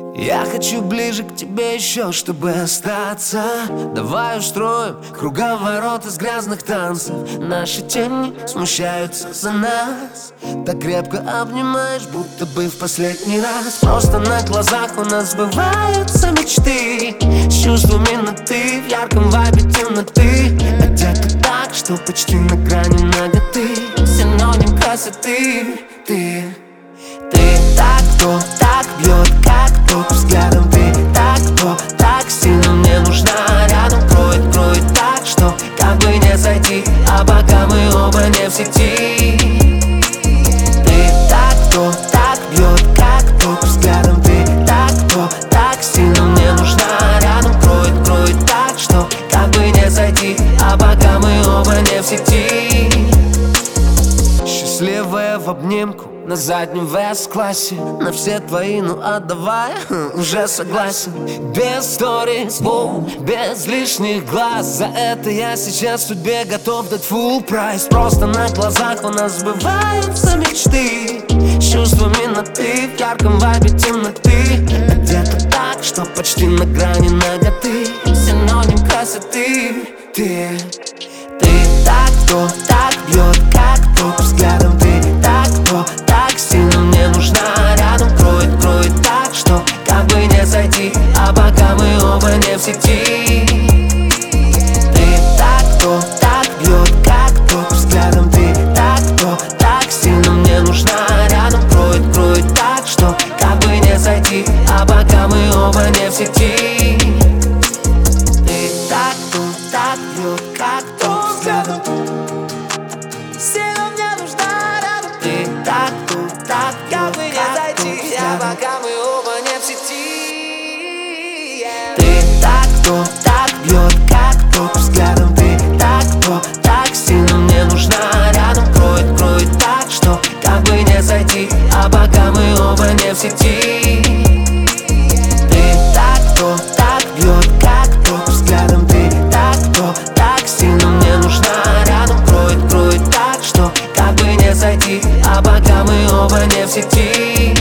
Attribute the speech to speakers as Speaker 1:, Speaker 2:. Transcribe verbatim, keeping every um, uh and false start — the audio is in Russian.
Speaker 1: Я хочу ближе к тебе еще, чтобы остаться. Давай устроим круговорот из грязных танцев. Наши тени смущаются за нас. Так крепко обнимаешь, будто бы в последний раз. Просто на глазах у нас сбываются мечты. С чувствами на ты, в ярком вайбе темноты. Одета так, что почти на грани наготы. Синоним красоты. Ты, ты так, кто так бьет, как ток взглядом. Ты так, кто так сильно мне нужна рядом. Кроет, кроет так, что как бы не зайти, а пока мы оба не в сети. Ты так, кто так бьет, как ток взглядом. Ты так, кто так сильно мне нужна рядом. Кроет, кроет так, что как бы не зайти, а пока мы оба не в сети. Счастливая в обнимку на заднем в эс-классе. На все твои, ну отдавай, уже согласен. Без сторис, воу, без лишних глаз. За это я сейчас судьбе готов дать full прайс. Просто на глазах у нас сбываются мечты. С чувствами на ты, в ярком вайбе темноты. Одета так, что почти на грани наготы. Синоним красоты. Ты, ты так, кто так бьет, как ток взглядом. Ты так, кто так сильно мне нужна рядом. Кроет, кроет так, что как бы не зайти, а пока мы оба не в сети. Ты так, кто так бьет, как ток взглядом. Ты так, кто так сильно мне нужна рядом. Кроет, кроет так, что как бы не зайти, а пока мы оба не в сети. Ты так, кто так бьет, как ток взглядом. Сильно мне нужна рядом. Ты так, кто так как бы не зайти, а пока мы оба не в сети. Ты так, кто так бьет, как ток взглядом. Ты так, кто так сильно мне нужна рядом. Кроет, кроет так, что как бы не зайти, а пока мы оба не в сети. Ты так, кто так бьет, как ток взглядом. Ты так, кто так сильно мне нужна рядом. Кроет, кроет так, что как бы не зайти, а пока мы оба не в сети.